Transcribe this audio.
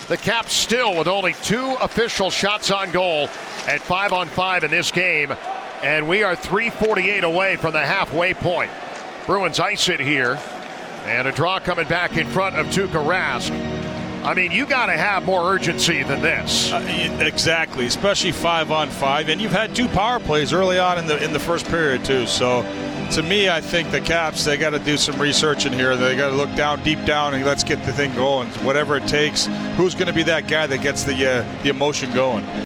The Caps still with only 2 official shots on goal at 5-on-5 in this game. And we are 3:48 away from the halfway point. Bruins ice it here. And a draw coming back in front of Tuukka Rask. I mean, you got to have more urgency than this. Exactly, especially 5-on-5. And you've had 2 power plays early on in the first period, too. So, to me, I think the Caps, they got to do some research in here. They got to look deep down, and let's get the thing going. Whatever it takes, who's going to be that guy that gets the emotion going?